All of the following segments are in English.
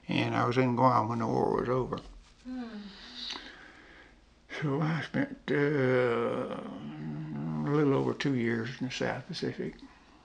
and I was in Guam when the war was over. So I spent a little over 2 years in the South Pacific.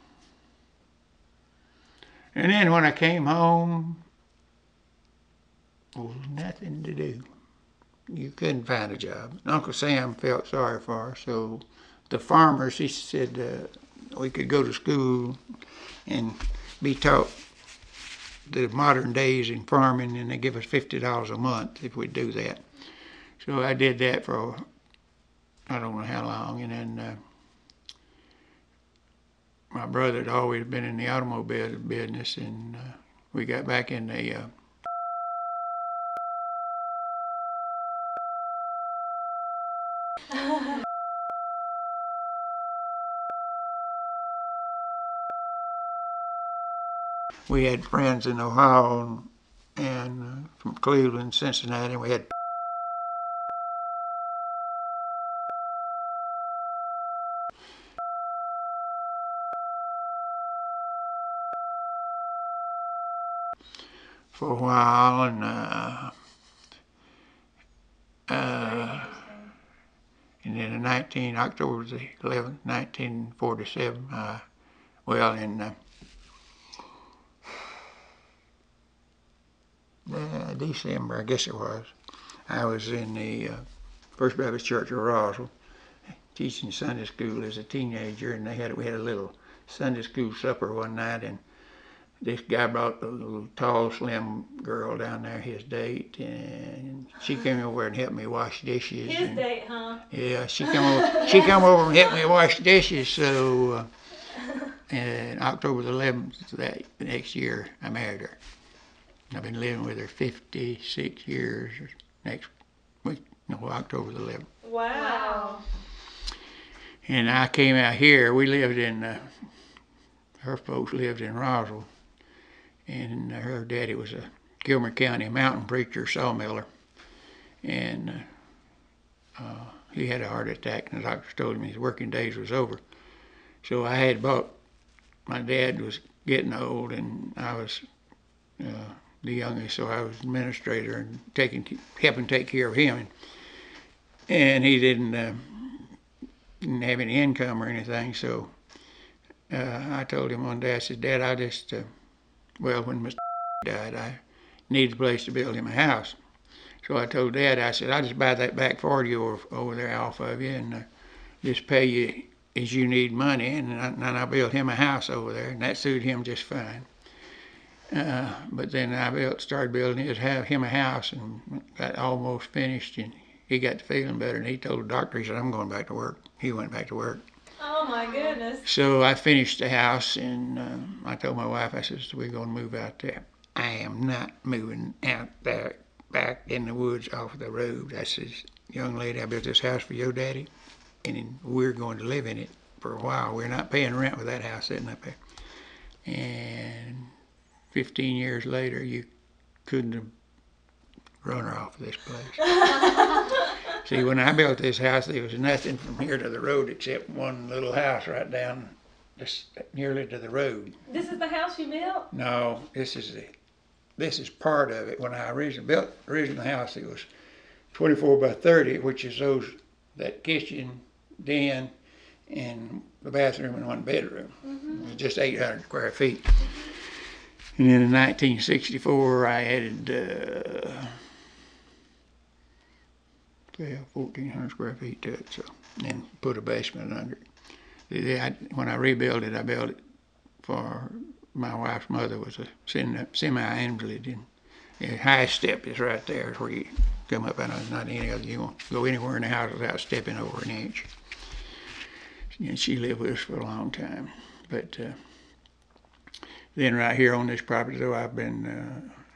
And then when I came home, there was nothing to do. You couldn't find a job. Uncle Sam felt sorry for us, so the farmers, he said we could go to school and be taught the modern days in farming, and they give us $50 a month if we do that. So I did that for I don't know how long, and then my brother had always been in the automobile business, and we got back in the we had friends in Ohio and from Cleveland, Cincinnati. We had for a while, and then in October the 11th, 1947, well, in December, I guess it was, I was in the First Baptist Church of Roswell, teaching Sunday school as a teenager, and we had a little Sunday school supper one night, and this guy brought a little tall, slim girl down there, his date, and she came over and helped me wash dishes. His date, huh? Yeah, she come over and helped me wash dishes. So, and October the 11th, the next year, I married her. I've been living with her 56 years. Next week, no, October the 11th. Wow. And I came out here. We lived in. Her folks lived in Roswell. And her daddy was a Gilmer County mountain preacher, sawmiller, and he had a heart attack, and the doctors told him his working days was over. So I had bought, my dad was getting old, and I was the youngest, so I was administrator and helping take care of him. And he didn't have any income or anything, so I told him one day, I said, Dad, well, when Mr. died, I needed a place to build him a house. So I told Dad, I said, I'll just buy that back 40 over there off of you and just pay you as you need money, and I'll build him a house over there, and that suited him just fine. But then I started building him a house, and got almost finished, and he got to feeling better, and he told the doctor, he said, I'm going back to work. He went back to work. Oh my goodness. So I finished the house, and I told my wife, I said, we're going to move out there. I am not moving out there back in the woods off the road. I said, young lady, I built this house for your daddy, and we're going to live in it for a while. We're not paying rent with that house sitting up there. And 15 years later, you couldn't have run her off of this place. See, when I built this house, there was nothing from here to the road except one little house right down nearly to the road. This is the house you built? No, this is part of it. When I built the original house, it was 24 by 30, which is that kitchen, den, and the bathroom and one bedroom. It was just 800 square feet. And then in 1964, I added 1,400 square feet to it, so, and put a basement under it. When I rebuilt it, I built it for my wife's mother was a semi-invalid, and the highest step is right there where you come up. Not any other. You won't go anywhere in the house without stepping over an inch. And she lived with us for a long time. But then right here on this property, though, I've been